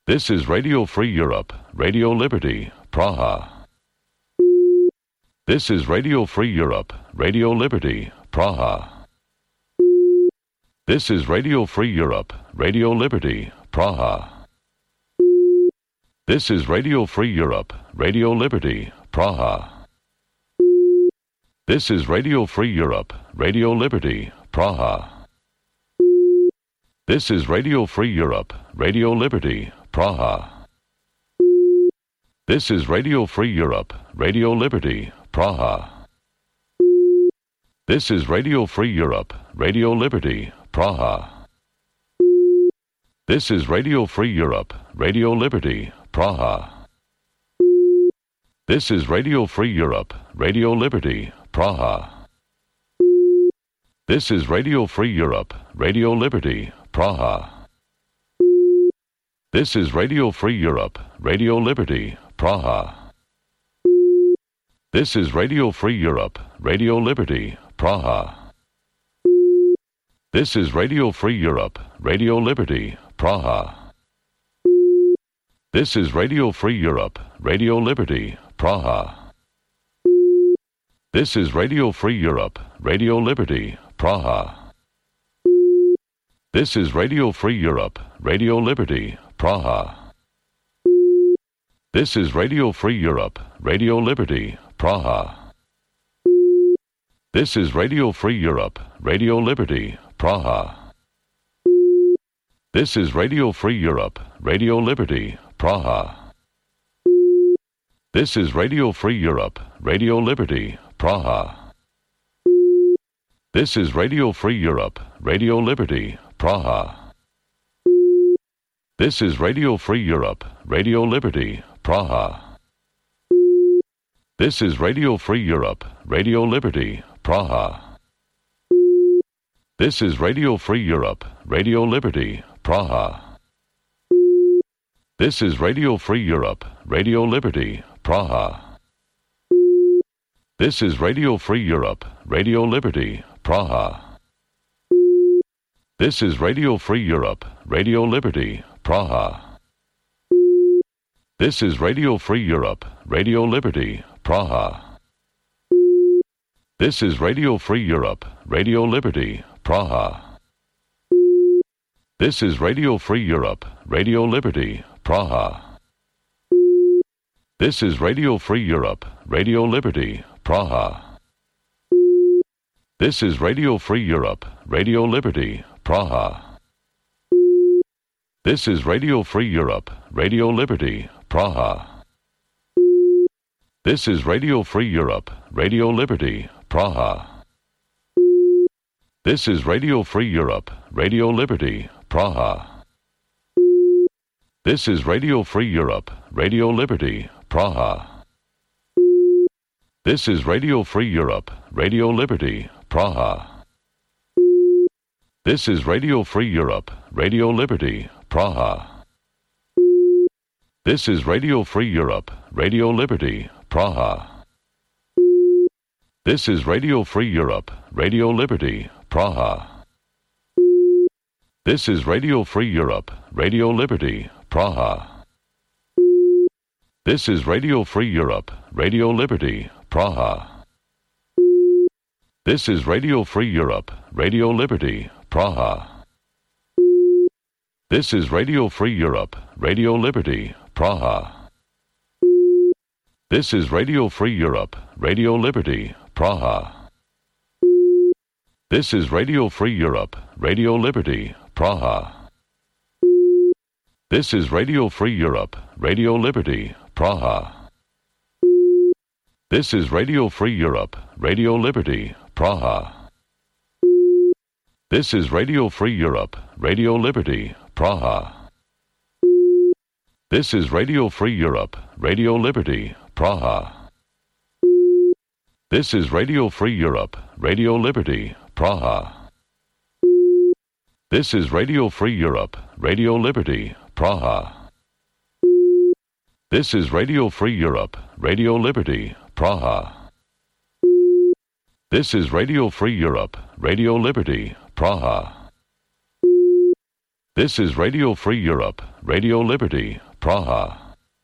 This is Radio Free Europe, Radio Liberty, Praha. This is Radio Free Europe, Radio Liberty, Praha. This is Radio Free Europe, Radio Liberty, Praha. This is Radio Free Europe, Radio Liberty, Praha. This is Radio Free Europe, Radio Liberty, Praha. This is Radio Free Europe, Radio Liberty, Praha. This is Radio Free Europe, Radio Liberty, Praha. This is Radio Free Europe, Radio Liberty, Praha. This is Radio Free Europe, Radio Liberty, Praha. This is Radio Free Europe, Radio Liberty, Praha. This is Radio Free Europe, Radio Liberty, Praha. This is Radio Free Europe, Radio Liberty, Praha. This is Radio Free Europe, Radio Liberty, Praha. This is Radio Free Europe, Radio Liberty, Praha. This is Radio Free Europe, Radio Liberty, Praha. This is Radio Free Europe, Radio Liberty, Praha. This is Radio Free Europe, Radio Liberty, Praha. This is Radio Free Europe, Radio Liberty, Praha. This is Radio Free Europe, Radio Liberty, Praha. This is Radio Free Europe, Radio Liberty, Praha. This is Radio Free Europe, Radio Liberty, Praha. This is Radio Free Europe, Radio Liberty, Praha. This is Radio Free Europe, Radio Liberty, Praha. This is Radio Free Europe, Radio Liberty, Praha. This is Radio Free Europe, Radio Liberty, Praha. This is Radio Free Europe, Radio Liberty, Praha. This is Radio Free Europe, Radio Liberty, Praha. This is Radio Free Europe, Radio Liberty, Praha. This is Radio Free Europe, Radio Liberty, Praha. This is Radio Free Europe, Radio Liberty, Praha. This is Radio Free Europe, Radio Liberty, Praha. This is Radio Free Europe, Radio Liberty, Praha. This is Radio Free Europe, Radio Liberty, Praha. This is Radio Free Europe, Radio Liberty, Praha. This is Radio Free Europe, Radio Liberty, Praha. This is Radio Free Europe, Radio Liberty, Praha. This is Radio Free Europe, Radio Liberty, Praha. This is Radio Free Europe, Radio Liberty, Praha. This is Radio Free Europe, Radio Liberty, Praha. This is Radio Free Europe, Radio Liberty, Praha. This is Radio Free Europe, Radio Liberty, Praha. This is Radio Free Europe, Radio Liberty, Praha. This is Radio Free Europe, Radio Liberty, Praha. This is Radio Free Europe, Radio Liberty, Praha. This is Radio Free Europe, Radio Liberty, Praha. This is Radio Free Europe, Radio Liberty, Praha. This is Radio Free Europe, Radio Liberty, Praha. This is Radio Free Europe, Radio Liberty, Praha. This is Radio Free Europe, Radio Liberty, Praha. This is Radio Free Europe, Radio Liberty, Praha. This is Radio Free Europe, Radio Liberty, Praha. This is Radio Free Europe, Radio Liberty, Praha. This is Radio Free Europe, Radio Liberty, Praha. This is Radio Free Europe, Radio Liberty, Praha. This is Radio Free Europe, Radio Liberty, Praha. This is Radio Free Europe, Radio Liberty, Praha.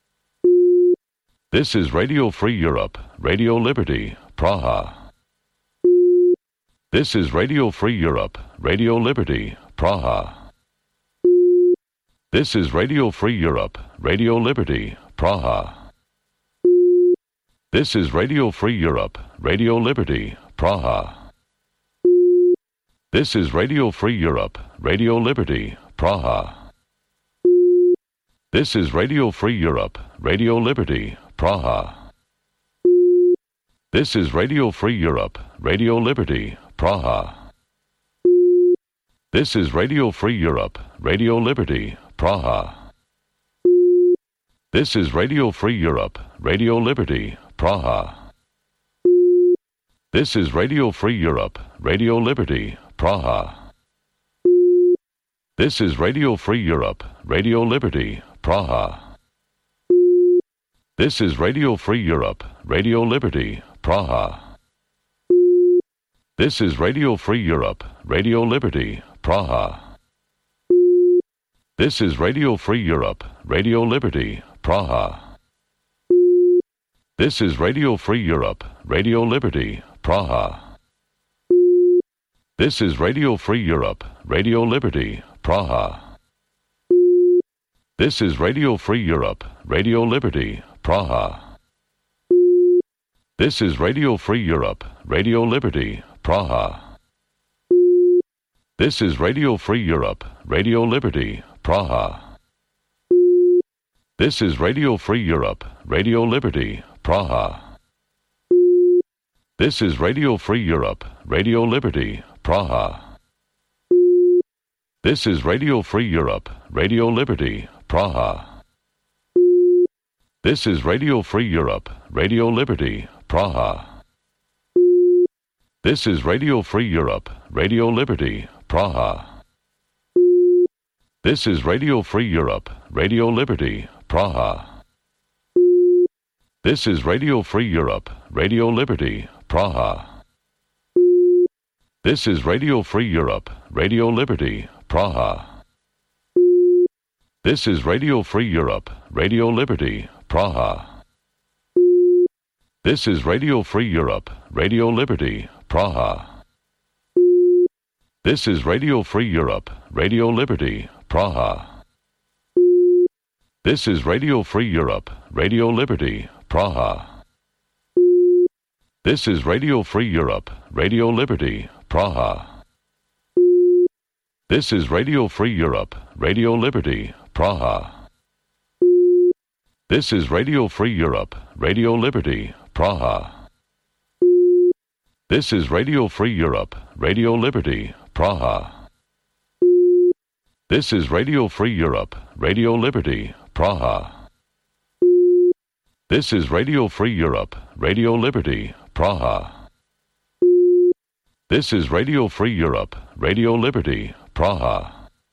This is Radio Free Europe, Radio Liberty, Praha. This is Radio Free Europe, Radio Liberty, Praha. This is Radio Free Europe, Radio Liberty, Praha. This is Radio Free Europe, Radio Liberty, Praha. This is Radio Free Europe, Radio Liberty, Praha. This is Radio Free Europe, Radio Liberty, Praha. This is Radio Free Europe, Radio Liberty, Praha. This is Radio Free Europe, Radio Liberty, Praha. This is Radio Free Europe, Radio Liberty, Praha. This is Radio Free Europe, Radio Liberty, Praha. This is Radio Free Europe, Radio Liberty, Praha. This is Radio Free Europe, Radio Liberty, Praha. This is Radio Free Europe, Radio Liberty, Praha. This is Radio Free Europe, Radio Liberty, Praha. This is Radio Free Europe, Radio Liberty, Praha. This is Radio Free Europe, Radio Liberty, Praha. This is Radio Free Europe, Radio Liberty, Praha. This is Radio Free Europe, Radio Liberty, Praha. This is Radio Free Europe, Radio Liberty, Praha. This is Radio Free Europe, Radio Liberty, Praha. This is Radio Free Europe, Radio Liberty, Praha. This is Radio Free Europe, Radio Liberty, Praha. This is Radio Free Europe, Radio Liberty, Praha. This is Radio Free Europe, Radio Liberty, Praha. This is Radio Free Europe, Radio Liberty, Praha. This is Radio Free Europe, Radio Liberty, Praha. This is Radio Free Europe, Radio Liberty, Praha. This is Radio Free Europe, Radio Liberty, Praha. This is Radio Free Europe, Radio Liberty, Praha. This is Radio Free Europe, Radio Liberty, Praha. This is Radio Free Europe, Radio Liberty, Praha. This is Radio Free Europe, Radio Liberty, Praha. This is Radio Free Europe, Radio Liberty, Praha. This is Radio Free Europe, Radio Liberty, Praha. This is Radio Free Europe, Radio Liberty, Praha. This is Radio Free Europe, Radio Liberty, Praha. This is Radio Free Europe, Radio Liberty, Praha. This is Radio Free Europe, Radio Liberty, Praha.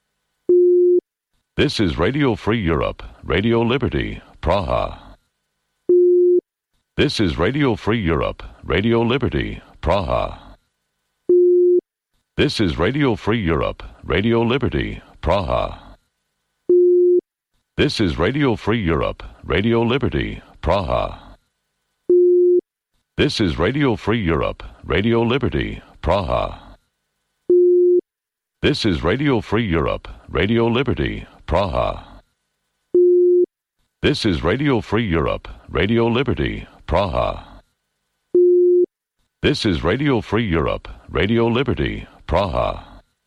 This is Radio Free Europe, Radio Liberty, Praha. This is Radio Free Europe, Radio Liberty, Praha. This is Radio Free Europe, Radio Liberty, Praha. This is Radio Free Europe, Radio Liberty, Praha. This is Radio Free Europe, Radio Liberty, Praha. This is Radio Free Europe, Radio Liberty, Praha. This is Radio Free Europe, Radio Liberty, Praha. This is Radio Free Europe, Radio Liberty, Praha.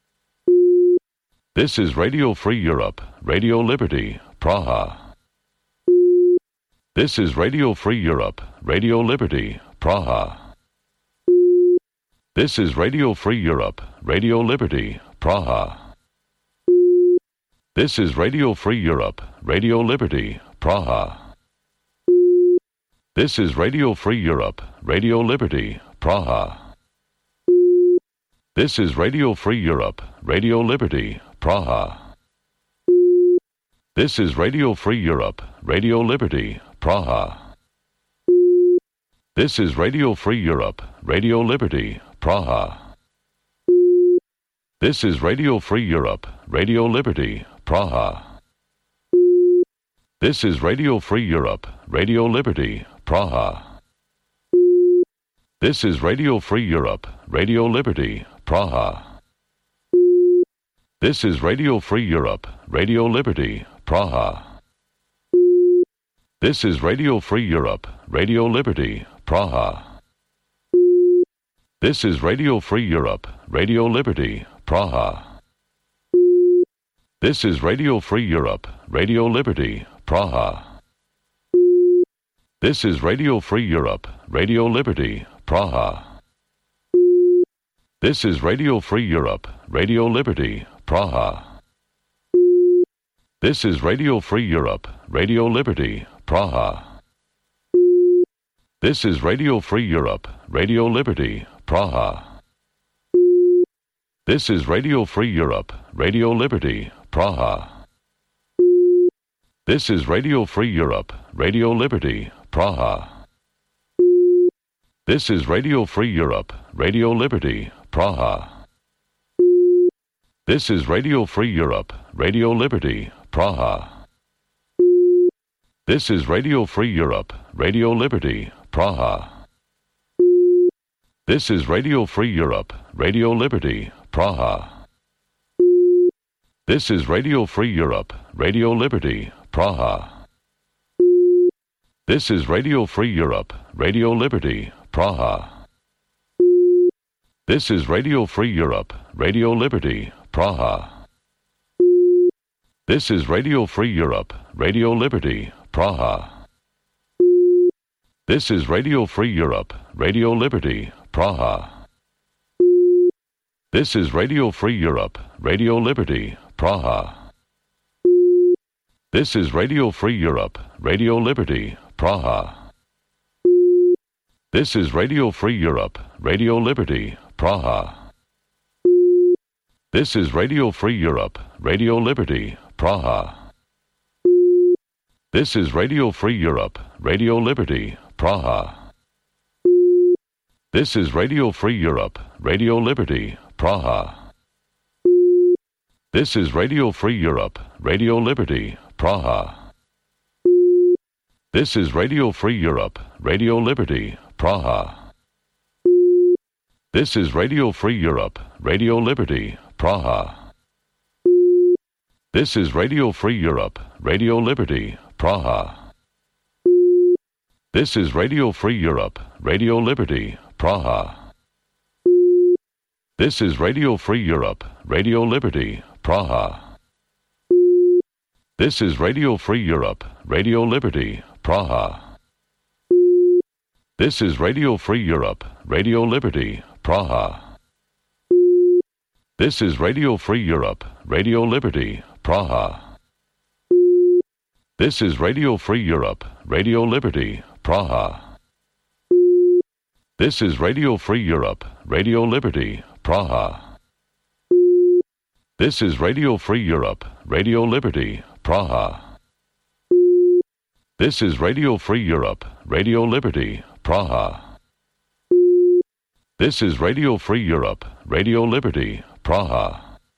This is Radio Free Europe, Radio Liberty, Praha. This is Radio Free Europe, Radio Liberty, Praha. This is Radio Free Europe, Radio Liberty, Praha. This is Radio Free Europe, Radio Liberty, Praha. This is Radio Free Europe, Radio Liberty, Praha. This is Radio Free Europe, Radio Liberty, Praha. This is Radio Free Europe, Radio Liberty, Praha. This is Radio Free Europe, Radio Liberty, Praha. This is Radio Free Europe, Radio Liberty, Praha. This is Radio Free Europe, Radio Liberty, Praha. This is Radio Free Europe, Radio Liberty, Praha. This is Radio Free Europe, Radio Liberty, Praha. This is Radio Free Europe, Radio Liberty, Praha. This is Radio Free Europe, Radio Liberty, Praha. This is Radio Free Europe, Radio Liberty, Praha. This is Radio Free Europe, Radio Liberty, Praha. This is Radio Free Europe, Radio Liberty, Praha. This is Radio Free Europe, Radio Liberty, Praha. This is Radio Free Europe, Radio Liberty, Praha. This is Radio Free Europe, Radio Liberty, Praha. This is Radio Free Europe, Radio Liberty, Praha. This is Radio Free Europe, Radio Liberty, Praha. This is Radio Free Europe, Radio Liberty, Praha. This is Radio Free Europe, Radio Liberty, Praha. This is Radio Free Europe, Radio Liberty, Praha. This is Radio Free Europe, Radio Liberty, Praha. This is Radio Free Europe, Radio Liberty, Praha. This is Radio Free Europe, Radio Liberty, Praha. This is Radio Free Europe, Radio Liberty, Praha. This is Radio Free Europe, Radio Liberty, Praha. This is Radio Free Europe, Radio Liberty, Praha. This is Radio Free Europe, Radio Liberty, Praha. This is Radio Free Europe, Radio Liberty, Praha. This is Radio Free Europe, Radio Liberty, Praha. This is Radio Free Europe, Radio Liberty, Praha. This is Radio Free Europe, Radio Liberty, Praha. This is Radio Free Europe, Radio Liberty, Praha. This is Radio Free Europe, Radio Liberty, Praha. This is Radio Free Europe, Radio Liberty, Praha. This is Radio Free Europe, Radio Liberty, Praha. This is Radio Free Europe, Radio Liberty, Praha. This is Radio Free Europe, Radio Liberty, Praha. This is Radio Free Europe, Radio Liberty, Praha. This is Radio Free Europe, Radio Liberty, Praha. This is Radio Free Europe, Radio Liberty, Praha. This is Radio Free Europe, Radio Liberty, Praha. This is Radio Free Europe, Radio Liberty, Praha. This is Radio Free Europe, Radio Liberty, Praha. This is Radio Free Europe, Radio Liberty, Praha. This is Radio Free Europe, Radio Liberty, Praha.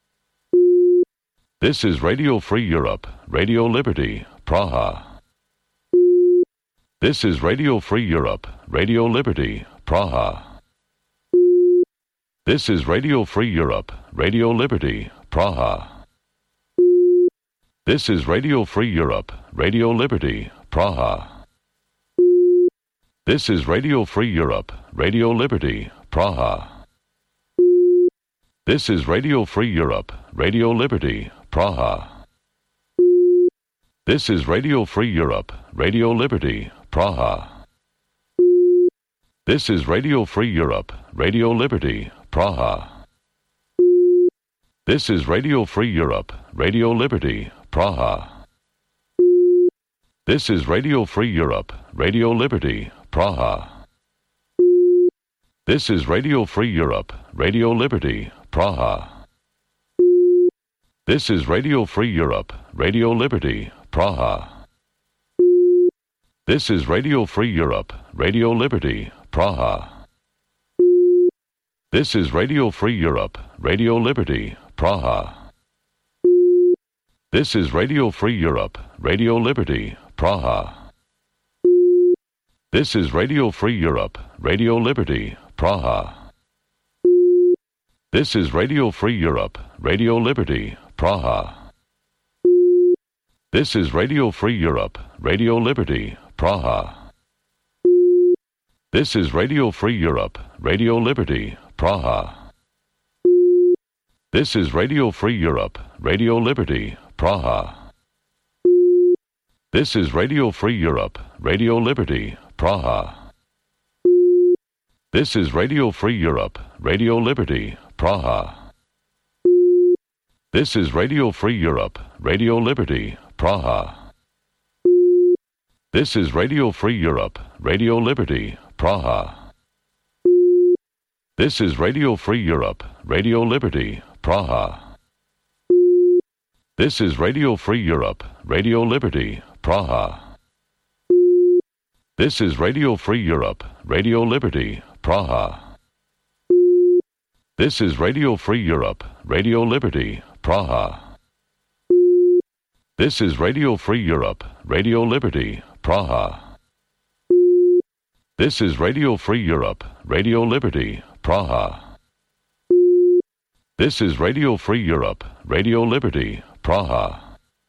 This is Radio Free Europe, Radio Liberty, Praha. This is Radio Free Europe, Radio Liberty, Praha. This is Radio Free Europe, Radio Liberty, Praha. This is Radio Free Europe, Radio Liberty, Praha. This is Radio Free Europe, Radio Liberty, Praha. This is Radio Free Europe, Radio Liberty, Praha. This is Radio Free Europe, Radio Liberty, Praha. This is Radio Free Europe, Radio Liberty, Praha. This is Radio Free Europe, Radio Liberty, Praha. This is Radio Free Europe, Radio Liberty, Praha. This is Radio Free Europe, Radio Liberty, Praha. This is Radio Free Europe, Radio Liberty, Praha. This is Radio Free Europe, Radio Liberty, Praha. This is Radio Free Europe, Radio Liberty, Praha. This is Radio Free Europe, Radio Liberty, Praha. This is Radio Free Europe, Radio Liberty, Praha. This is Radio Free Europe, Radio Liberty, Praha. This is Radio Free Europe, Radio Liberty, Praha. This is Radio Free Europe, Radio Liberty, Praha. This is Radio Free Europe, Radio Liberty, Praha. This is Radio Free Europe, Radio Liberty, Praha. This is Radio Free Europe, Radio Liberty, Praha. This is Radio Free Europe, Radio Liberty, Praha. This is Radio Free Europe, Radio Liberty, Praha. This is Radio Free Europe, Radio Liberty, Praha. This is Radio Free Europe, Radio Liberty, Praha. This is Radio Free Europe, Radio Liberty, Praha. This is Radio Free Europe, Radio Liberty, Praha. This is Radio Free Europe, Radio Liberty, Praha. This is Radio Free Europe, Radio Liberty, Praha. This is Radio Free Europe, Radio Liberty, Praha.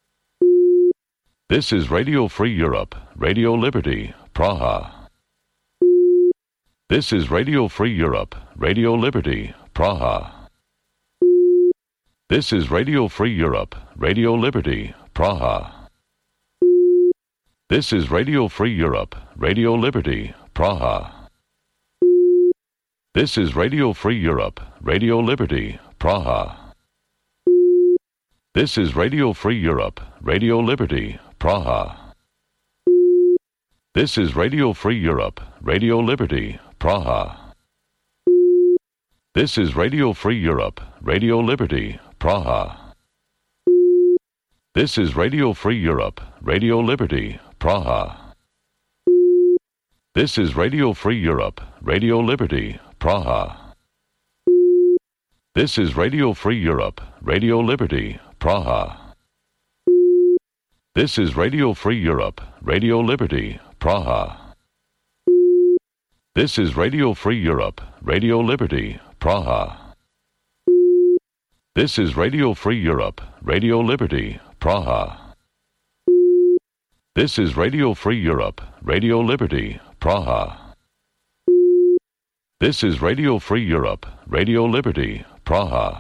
This is Radio Free Europe, Radio Liberty, Praha. This is Radio Free Europe, Radio Liberty, Praha. This is Radio Free Europe, Radio Liberty, Praha. This is Radio Free Europe, Radio Liberty, Praha. This is Radio Free Europe, Radio Liberty, Praha. This is Radio Free Europe, Radio Liberty, Praha. This is Radio Free Europe, Radio Liberty, Praha. This is Radio Free Europe, Radio Liberty, Praha. This is Radio Free Europe, Radio Liberty, Praha. This is Radio Free Europe, Radio Liberty, Praha. This is Radio Free Europe, Radio Liberty, Praha. This is Radio Free Europe, Radio Liberty, Praha. This is Radio Free Europe, Radio Liberty, Praha. This is Radio Free Europe, Radio Liberty, Praha. This is Radio Free Europe, Radio Liberty, Praha. This is Radio Free Europe, Radio Liberty, Praha.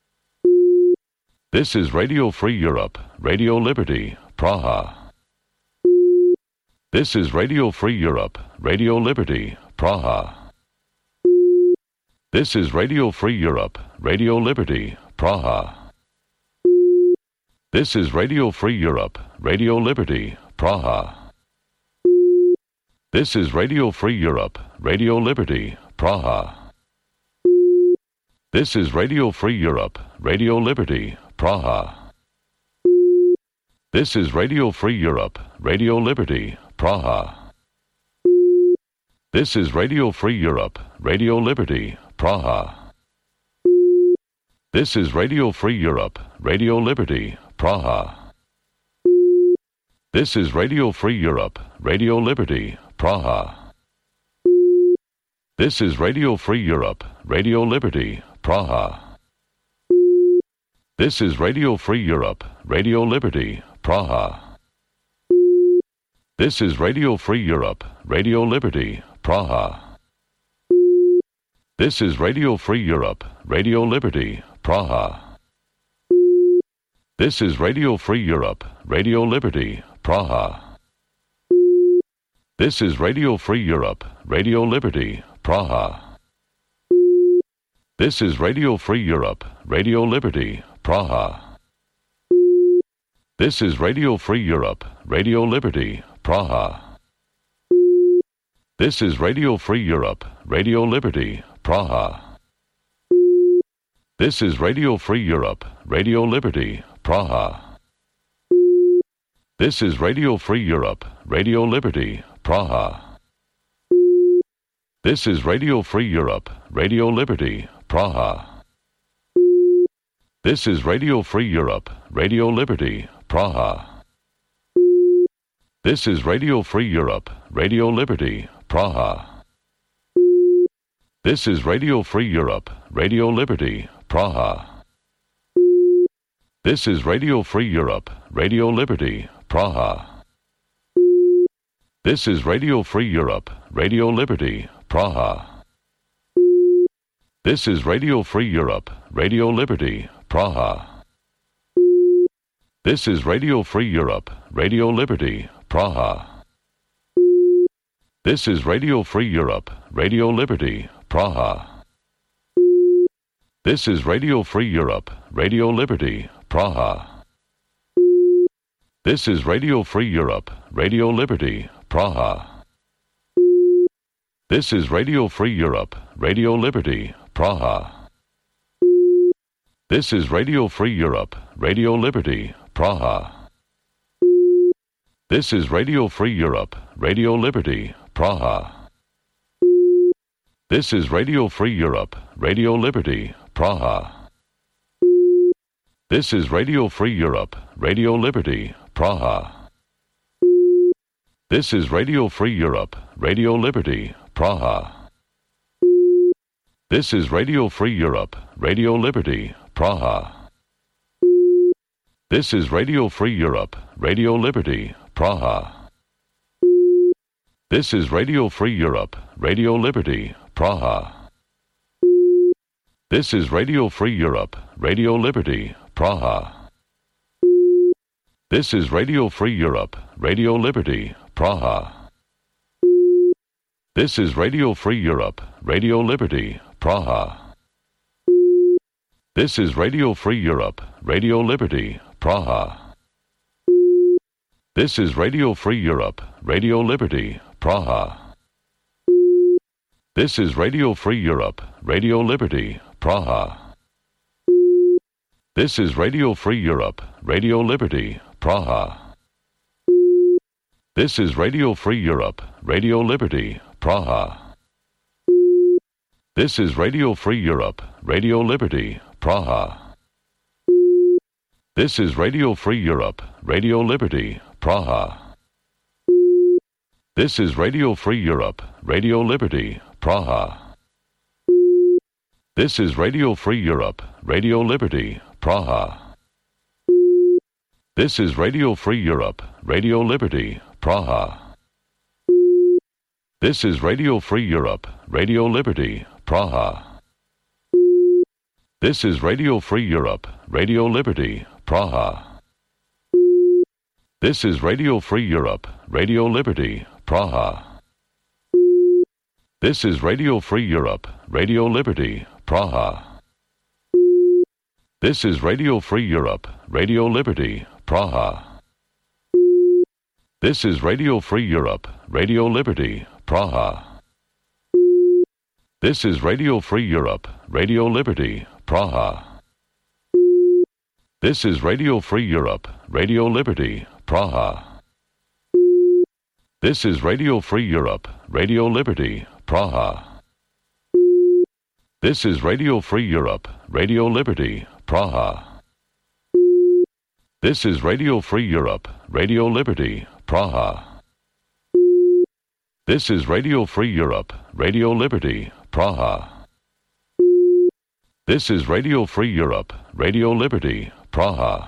This is Radio Free Europe, Radio Liberty, Praha. This is Radio Free Europe, Radio Liberty, Praha. This is Radio Free Europe, Radio Liberty, Praha. This is Radio Free Europe, Radio Liberty, Praha. This is Radio Free Europe, Radio Liberty, Praha. This is Radio Free Europe, Radio Liberty, Praha. This is Radio Free Europe, Radio Liberty, Praha. This is Radio Free Europe, Radio Liberty, Praha. This is Radio Free Europe, Radio Liberty, Praha. This is Radio Free Europe, Radio Liberty, Praha. This is Radio Free Europe, Radio Liberty, Praha. This is Radio Free Europe, Radio Liberty, Praha. This is Radio Free Europe, Radio Liberty, Praha. This is Radio Free Europe, Radio Liberty, Praha. This is Radio Free Europe, Radio Liberty, Praha. This is Radio Free Europe, Radio Liberty, Praha. This is Radio Free Europe, Radio Liberty, Praha. This is Radio Free Europe, Radio Liberty, Praha. This is Radio Free Europe, Radio Liberty, Praha. This is Radio Free Europe, Radio Liberty, Praha. This is Radio Free Europe, Radio Liberty, Praha. This is Radio Free Europe, Radio Liberty, Praha. This is Radio Free Europe, Radio Liberty, Praha. This is Radio Free Europe, Radio Liberty, Praha. This is Radio Free Europe, Radio Liberty, Praha. This is Radio Free Europe, Radio Liberty, Praha. This is Radio Free Europe, Radio Liberty, Praha. This is Radio Free Europe, Radio Liberty, Praha. This is Radio Free Europe, Radio Liberty, Praha. This is Radio Free Europe, Radio Liberty, Praha. This is Radio Free Europe, Radio Liberty, Praha. This is Radio Free Europe, Radio Liberty, Praha. This is Radio Free Europe, Radio Liberty, Praha. This is Radio Free Europe, Radio Liberty, Praha. This is Radio Free Europe, Radio Liberty, Praha. This is Radio Free Europe, Radio Liberty, Praha. This is Radio Free Europe, Radio Liberty, Praha. This is Radio Free Europe, Radio Liberty, Praha. This is Radio Free Europe, Radio Liberty, Praha. This is Radio Free Europe, Radio Liberty, Praha. This is Radio Free Europe, Radio Liberty, Praha. This is Radio Free Europe, Radio Liberty, Praha. This is Radio Free Europe, Radio Liberty, Praha. This is Radio Free Europe, Radio Liberty, Praha. This is Radio Free Europe, Radio Liberty, Praha. This is Radio Free Europe, Radio Liberty, Praha. This is Radio Free Europe, Radio Liberty, Praha. This is Radio Free Europe, Radio Liberty, Praha. This is Radio Free Europe, Radio Liberty, Praha. This is Radio Free Europe, Radio Liberty, Praha. This is Radio Free Europe, Radio Liberty, Praha. This is Radio Free Europe, Radio Liberty, Praha. This is Radio Free Europe, Radio Liberty, Praha. This is Radio Free Europe, Radio Liberty, Praha. This is Radio Free Europe, Radio Liberty, Praha. This is Radio Free Europe, Radio Liberty, Praha. This is Radio Free Europe, Radio Liberty, Praha. This is Radio Free Europe, Radio Liberty, Praha. This is Radio Free Europe, Radio Liberty, Praha. This is Radio Free Europe, Radio Liberty, Praha. This is Radio Free Europe, Radio Liberty, Praha. This is Radio Free Europe, Radio Liberty, Praha. This is Radio Free Europe, Radio Liberty, Praha. This is Radio Free Europe, Radio Liberty, Praha. This is Radio Free Europe, Radio Liberty, Praha. This is Radio Free Europe, Radio Liberty, Praha. This is Radio Free Europe, Radio Liberty, Praha.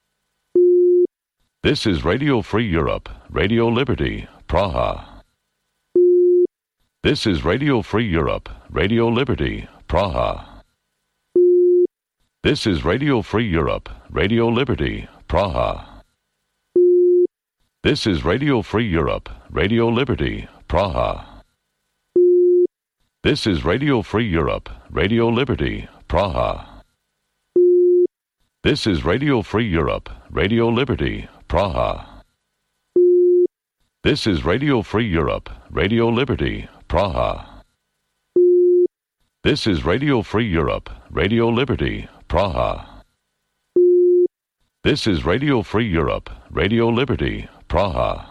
This is Radio Free Europe, Radio Liberty, Praha. This is Radio Free Europe, Radio Liberty, Praha. This is Radio Free Europe, Radio Liberty, Praha. This is Radio Free Europe, Radio Liberty, Praha. This is Radio Free Europe, Radio Liberty, Praha. This is Radio Free Europe, Radio Liberty, Praha. This is Radio Free Europe, Radio Liberty, Praha. This is Radio Free Europe, Radio Liberty, Praha. This is Radio Free Europe, Radio Liberty, Praha.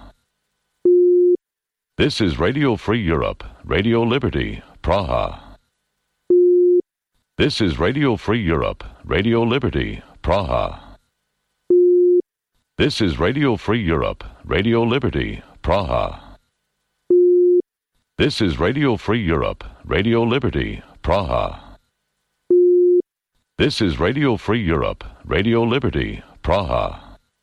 This is Radio Free Europe, Radio Liberty, Praha. This is Radio Free Europe, Radio Liberty, Praha. This is Radio Free Europe, Radio Liberty, Praha. This is Radio Free Europe, Radio Liberty, Praha. This is Radio Free Europe, Radio Liberty, Praha.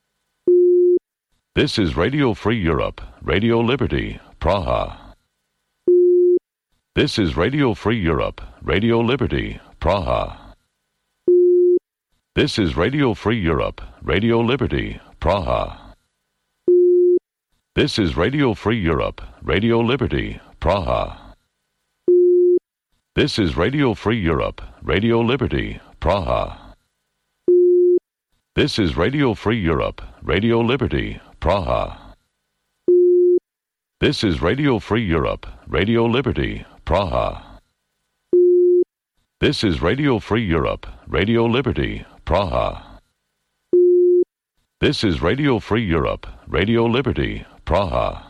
This is Radio Free Europe, Radio Liberty, Praha. This is Radio Free Europe, Radio Liberty, Praha. This is Radio Free Europe, Radio Liberty, Praha. This is Radio Free Europe, Radio Liberty, Praha. This is Radio Free Europe, Radio Liberty, Praha. This is Radio Free Europe, Radio Liberty, Praha. This is Radio Free Europe, Radio Liberty, Praha. This is Radio Free Europe, Radio Liberty, Praha. This is Radio Free Europe, Radio Liberty, Praha.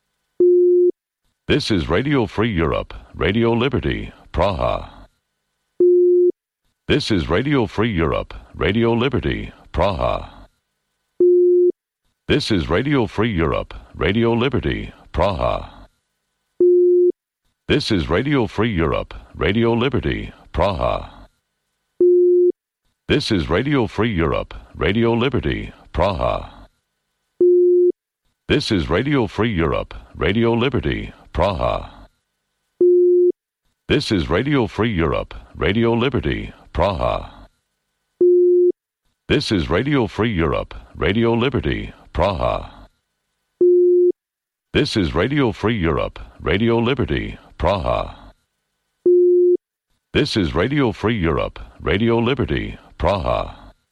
This is Radio Free Europe, Radio Liberty, Praha. This is Radio Free Europe, Radio Liberty, Praha. This is Radio Free Europe, Radio Liberty, Praha. This is Radio Free Europe, Radio Liberty, Praha. This is Radio Free Europe, Radio Liberty, Praha. This is Radio Free Europe, Radio Liberty, Praha. This is Radio Free Europe, Radio Liberty, Praha. This is Radio Free Europe, Radio Liberty, Praha. This is Radio Free Europe, Radio Liberty, Praha. This is Radio Free Europe, Radio Liberty, Praha.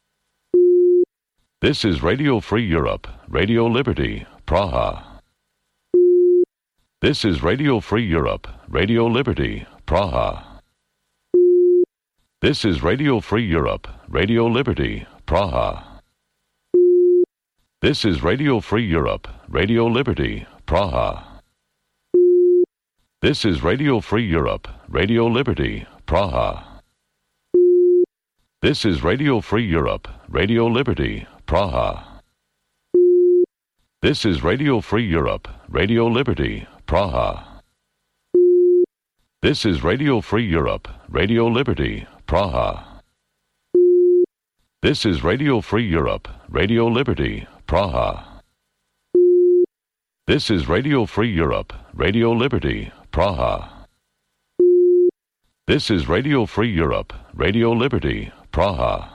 This is Radio Free Europe, Radio Liberty, Praha. This is Radio Free Europe, Radio Liberty, Praha. This is Radio Free Europe, Radio Liberty, Praha. This is Radio Free Europe, Radio Liberty, Praha. This is Radio Free Europe, Radio Liberty, Praha. This is Radio Free Europe, Radio Liberty, Praha. This is Radio Free Europe, Radio Liberty, Praha. This is Radio Free Europe, Radio Liberty, Praha. This is Radio Free Europe, Radio Liberty, Praha. This is Radio Free Europe, Radio Liberty, Praha. This is Radio Free Europe, Radio Liberty, Praha.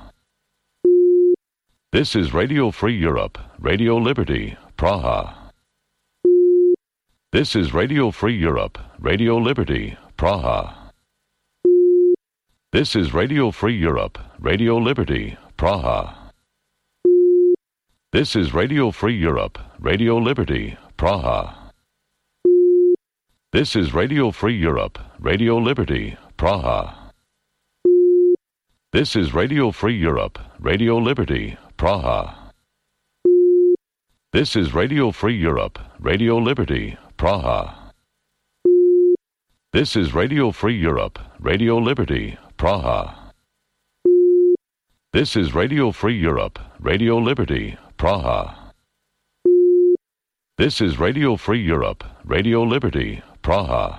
This is Radio Free Europe, Radio Liberty, Praha. This is Radio Free Europe, Radio Liberty, Praha. This is Radio Free Europe, Radio Liberty, Praha. This is Radio Free Europe, Radio Liberty, Praha. This is Radio Free Europe, Radio Liberty, Praha. This is Radio Free Europe, Radio Liberty, Praha. This is Radio Free Europe, Radio Liberty, Praha. This is Radio Free Europe, Radio Liberty, Praha. This is Radio Free Europe, Radio Liberty, Praha. This is Radio Free Europe, Radio Liberty, Praha.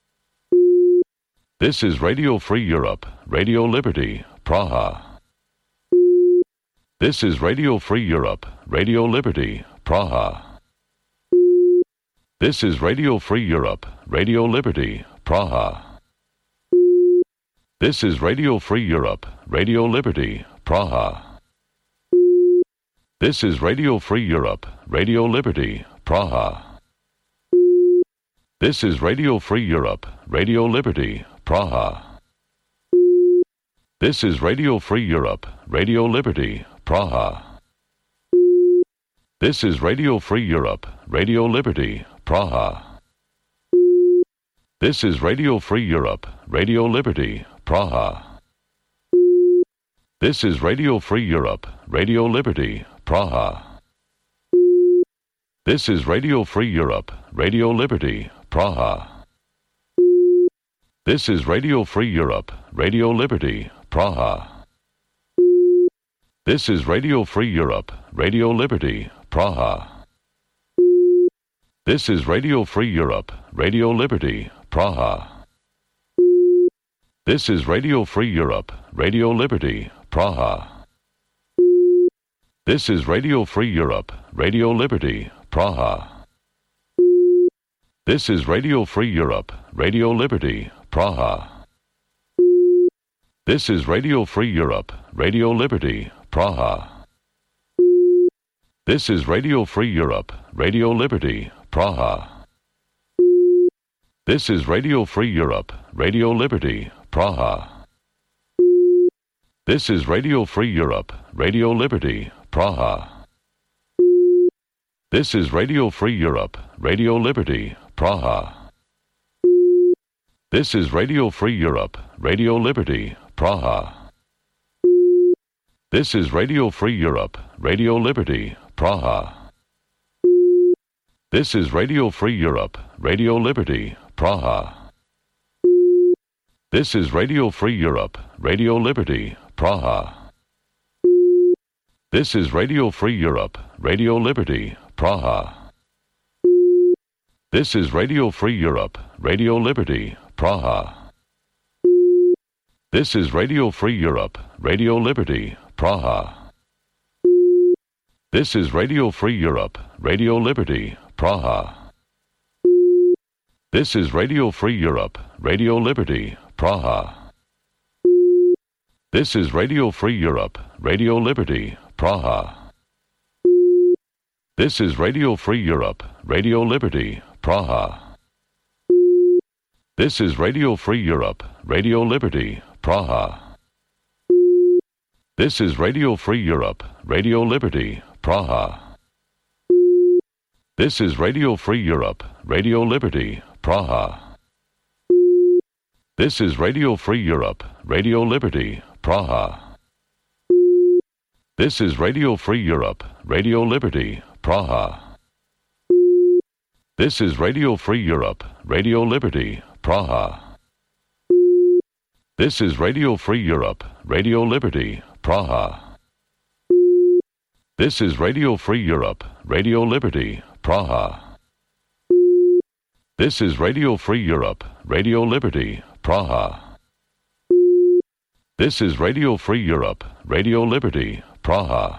This is Radio Free Europe, Radio Liberty, Praha. This is Radio Free Europe, Radio Liberty, Praha. This is Radio Free Europe, Radio Liberty, Praha. This is Radio Free Europe, Radio Liberty, Praha. This is Radio Free Europe, Radio Liberty, Praha. This is Radio Free Europe, Radio Liberty, Praha. This is Radio Free Europe, Radio Liberty, Praha. This is Radio Free Europe, Radio Liberty, Praha. This is Radio Free Europe, Radio Liberty, Praha. This is Radio Free Europe, Radio Liberty, Praha. This is Radio Free Europe, Radio Liberty, Praha. This is Radio Free Europe, Radio Liberty, Praha. This is Radio Free Europe, Radio Liberty, Praha. This is Radio Free Europe, Radio Liberty, Praha. This is Radio Free Europe, Radio Liberty, Praha. This is Radio Free Europe, Radio Liberty, Praha. This is Radio Free Europe, Radio Liberty, Praha. This is Radio Free Europe, Radio Liberty, Praha. This is Radio Free Europe, Radio Liberty, Praha. This is Radio Free Europe, Radio Liberty, Praha. This is Radio Free Europe, Radio Liberty, Praha. This is Radio Free Europe, Radio Liberty, Praha. This is Radio Free Europe, Radio Liberty, Praha. This is Radio Free Europe, Radio Liberty, Praha. This is Radio Free Europe, Radio Liberty, Praha. This is Radio Free Europe, Radio Liberty, Praha. This is Radio Free Europe, Radio Liberty, Praha. This is Radio Free Europe, Radio Liberty, Praha. This is Radio Free Europe, Radio Liberty, Praha. This is Radio Free Europe, Radio Liberty, Praha. This is Radio Free Europe, Radio Liberty, Praha. This is Radio Free Europe, Radio Liberty, Praha. This is Radio Free Europe, Radio Liberty, Praha. This is Radio Free Europe, Radio Liberty, Praha. This is Radio Free Europe, Radio Liberty, Praha. This is Radio Free Europe, Radio Liberty, Praha. This is Radio Free Europe, Radio Liberty, Praha. This is Radio Free Europe, Radio Liberty, Praha. This is Radio Free Europe, Radio Liberty, Praha. This is Radio Free Europe, Radio Liberty, Praha. This is Radio Free Europe, Radio Liberty, Praha. This is Radio Free Europe, Radio Liberty, Praha. This is Radio Free Europe, Radio Liberty, Praha.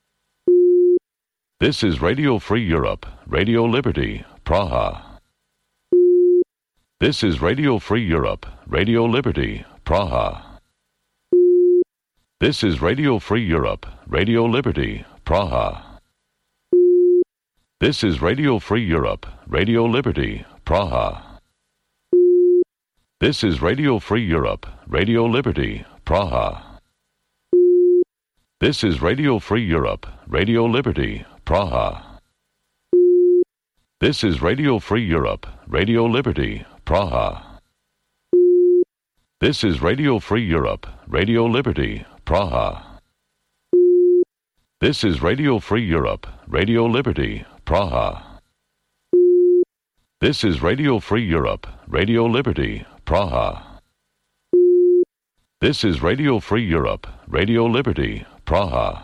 This is Radio Free Europe, Radio Liberty, Praha. This is Radio Free Europe, Radio Liberty, Praha. This is Radio Free Europe, Radio Liberty, Praha. This is Radio Free Europe, Radio Liberty, Praha. This is Radio Free Europe, Radio Liberty, Praha. This is Radio Free Europe, Radio Liberty, Praha. This is Radio Free Europe, Radio Liberty, Praha. This is Radio Free Europe, Radio Liberty, Praha. This is Radio Free Europe, Radio Liberty, Praha. This is Radio Free Europe, Radio Liberty, Praha. This is Radio Free Europe, Radio Liberty, Praha.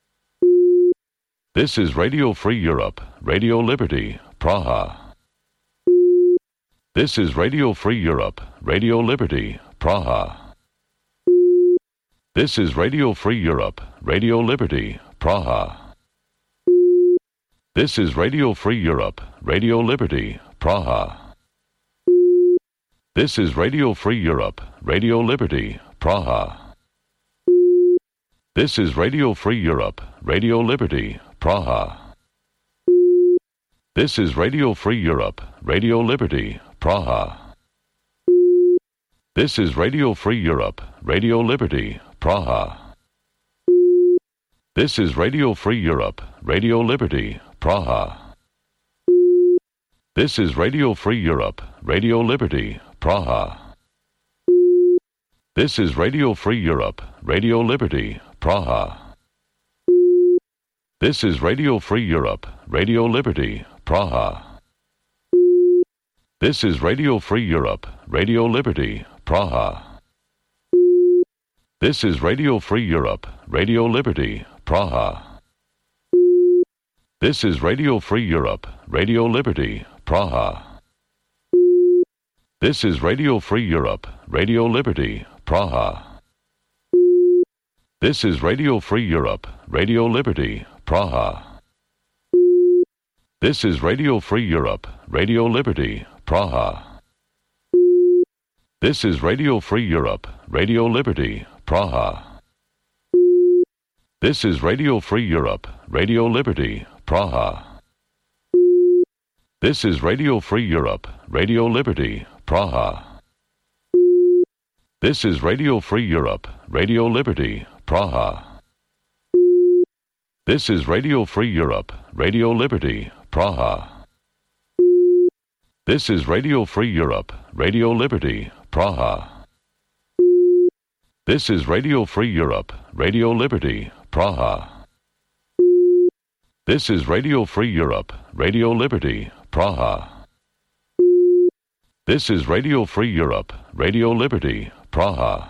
This is Radio Free Europe, Radio Liberty, Praha. This is Radio Free Europe, Radio Liberty, Praha. This is Radio Free Europe, Radio Liberty, Praha. This is Radio Free Europe, Radio Liberty, Praha. This is Radio Free Europe, Radio Liberty, Praha. This is Radio Free Europe, Radio Liberty, Praha. This is Radio Free Europe, Radio Liberty, Praha. This is Radio Free Europe, Radio Liberty, Praha. This is Radio Free Europe, Radio Liberty, Praha. This is Radio Free Europe, Radio Liberty, Praha. This is Radio Free Europe, Radio Liberty, Praha. This is Radio Free Europe, Radio Liberty, Praha. This is Radio Free Europe, Radio Liberty, Praha. This is Radio Free Europe, Radio Liberty, Praha. This is Radio Free Europe, Radio Liberty, Praha. This is Radio Free Europe, Radio Liberty, Praha. This is Radio Free Europe, Radio Liberty, Praha. This is Radio Free Europe, Radio Liberty, Praha. This is Radio Free Europe, Radio Liberty, Praha. This is Radio Free Europe, Radio Liberty, Praha. This is Radio Free Europe, Radio Liberty, Praha. This is Radio Free Europe, Radio Liberty, Praha. This is Radio Free Europe, Radio Liberty, Praha. This is Radio Free Europe, Radio Liberty, Praha. This is Radio Free Europe, Radio Liberty, Praha. This is Radio Free Europe, Radio Liberty, Praha. This is Radio Free Europe, Radio Liberty, Praha.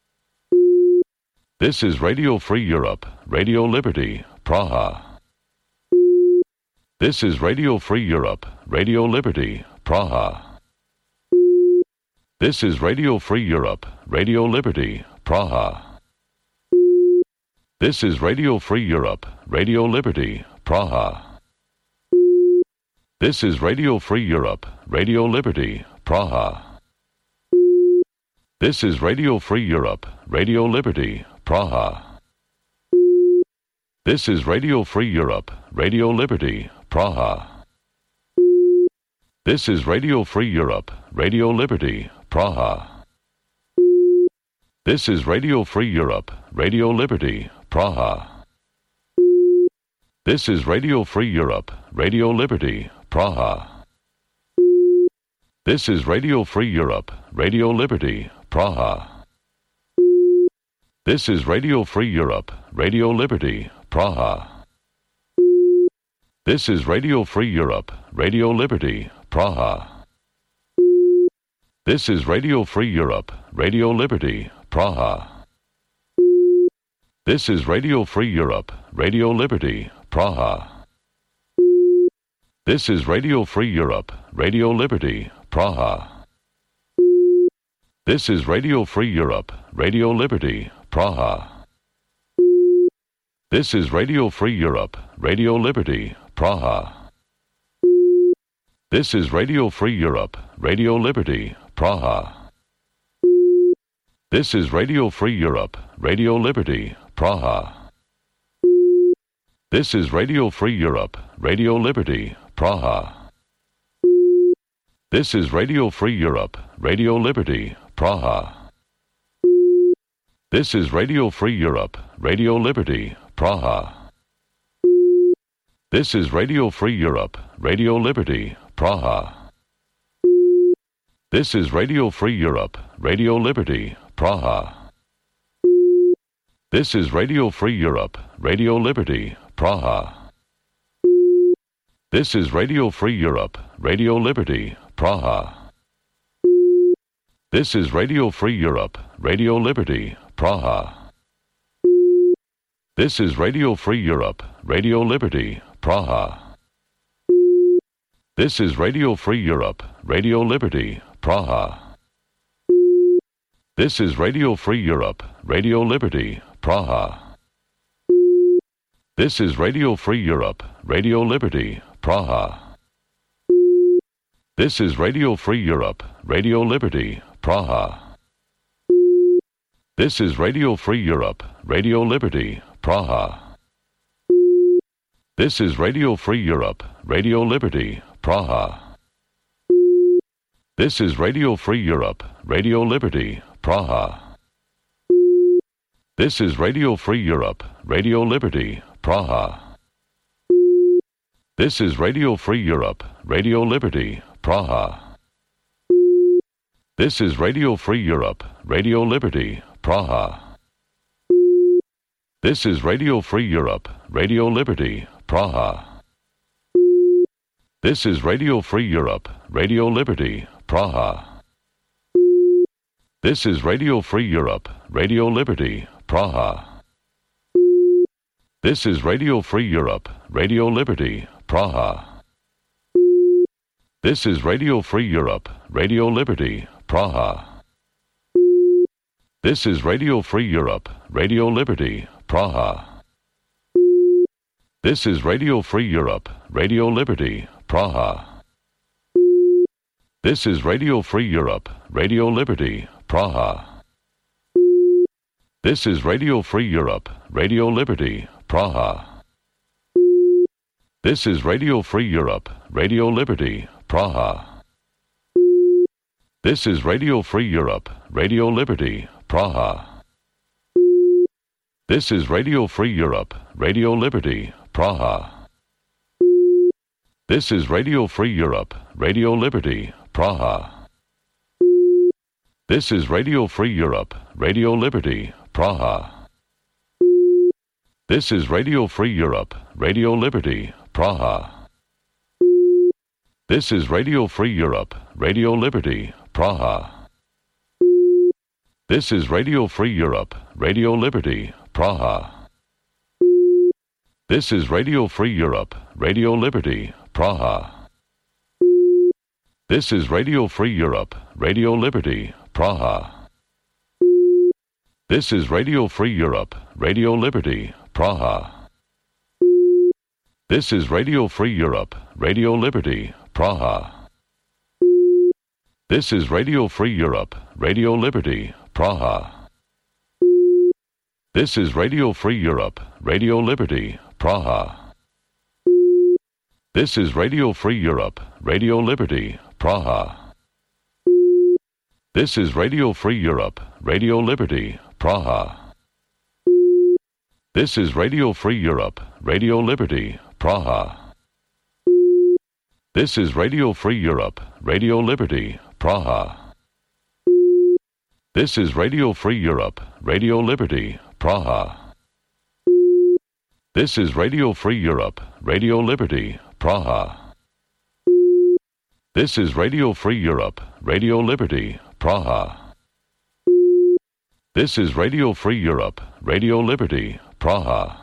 This is Radio Free Europe, Radio Liberty, Praha. This is Radio Free Europe, Radio Liberty, Praha. This is Radio Free Europe, Radio Liberty, Praha. This is Radio Free Europe, Radio Liberty, Praha. This is Radio Free Europe, Radio Liberty, Praha. This is Radio Free Europe, Radio Liberty, Praha. This is Radio Free Europe, Radio Liberty, Praha. This is Radio Free Europe, Radio Liberty, Praha. This is Radio Free Europe, Radio Liberty, Praha. This is Radio Free Europe, Radio Liberty, Praha. This is Radio Free Europe, Radio Liberty, Praha. This is Radio Free Europe, Radio Liberty, Praha. This is Radio Free Europe, Radio Liberty, Praha. This is Radio Free Europe, Radio Liberty, Praha. This is Radio Free Europe, Radio Liberty, Praha. This is Radio Free Europe, Radio Liberty, Praha. This is Radio Free Europe, Radio Liberty, Praha. This is Radio Free Europe, Radio Liberty, Praha. This is Radio Free Europe, Radio Liberty, Praha. This is Radio Free Europe, Radio Liberty, Praha. This is Radio Free Europe, Radio Liberty, Praha. This is Radio Free Europe, Radio Liberty, Praha. This is Radio Free Europe, Radio Liberty, Praha. This is Radio Free Europe, Radio Liberty, Praha. This is Radio Free Europe, Radio Liberty, Praha. This is Radio Free Europe, Radio Liberty, Praha. This is Radio Free Europe, Radio Liberty, Praha. This is Radio Free Europe, Radio Liberty, Praha. This is Radio Free Europe, Radio Liberty, Praha. This is Radio Free Europe, Radio Liberty, Praha. This is Radio Free Europe, Radio Liberty, Praha. This is Radio Free Europe, Radio Liberty, Praha. This is Radio Free Europe, Radio Liberty, Praha. This is Radio Free Europe, Radio Liberty, Praha. This is Radio Free Europe, Radio Liberty, Praha. This is Radio Free Europe, Radio Liberty, Praha. This is Radio Free Europe, Radio Liberty, Praha. This is Radio Free Europe, Radio Liberty, Praha. This is Radio Free Europe, Radio Liberty, Praha. This is Radio Free Europe, Radio Liberty, Praha. This is Radio Free Europe, Radio Liberty, Praha. This is Radio Free Europe, Radio Liberty, Praha. This is Radio Free Europe, Radio Liberty, Praha. This is Radio Free Europe, Radio Liberty, Praha. This is Radio Free Europe, Radio Liberty, Praha. This is Radio Free Europe, Radio Liberty, Praha. This is Radio Free Europe, Radio Liberty, Praha. This is Radio Free Europe, Radio Liberty, Praha. This is Radio Free Europe, Radio Liberty, Praha. This is Radio Free Europe, Radio Liberty, Praha. This is Radio Free Europe, Radio Liberty, Praha. This is Radio Free Europe, Radio Liberty, Praha. This is Radio Free Europe, Radio Liberty, Praha. This is Radio Free Europe, Radio Liberty, Praha. This is Radio Free Europe, Radio Liberty, Praha. This is Radio Free Europe, Radio Liberty, Praha. This is Radio Free Europe, Radio Liberty, Praha. This is Radio Free Europe, Radio Liberty, Praha. This is Radio Free Europe, Radio Liberty, Praha. This is Radio Free Europe, Radio Liberty, Praha. This is Radio Free Europe, Radio Liberty, Praha. This is Radio Free Europe, Radio Liberty, Praha. This is Radio Free Europe, Radio Liberty, Praha. This is Radio Free Europe, Radio Liberty, Praha. This is Radio Free Europe, Radio Liberty, Praha. This is Radio Free Europe, Radio Liberty, Praha. This is Radio Free Europe, Radio Liberty, Praha. This is Radio Free Europe, Radio Liberty, Praha. This is Radio Free Europe, Radio Liberty, Praha. This is Radio Free Europe, Radio Liberty, Praha.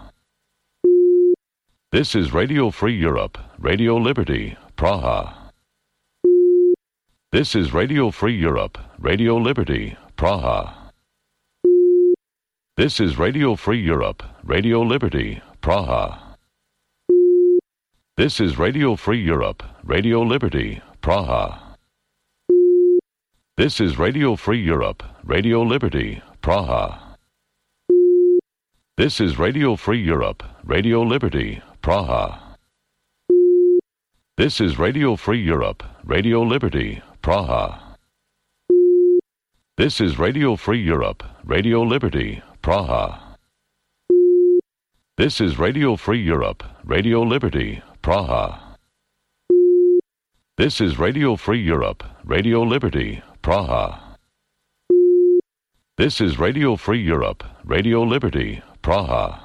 This is Radio Free Europe, Radio Liberty, Praha. This is Radio Free Europe, Radio Liberty, Praha. This is Radio Free Europe, Radio Liberty, Praha. This is Radio Free Europe, Radio Liberty, Praha. This is Radio Free Europe, Radio Liberty, Praha. This is Radio Free Europe, Radio Liberty, Praha. This is Radio Free Europe, Radio Liberty, Praha. This is Radio Free Europe, Radio Liberty, Praha. This is Radio Free Europe, Radio Liberty, Praha. This is Radio Free Europe, Radio Liberty, Praha. This is Radio Free Europe, Radio Liberty, Praha.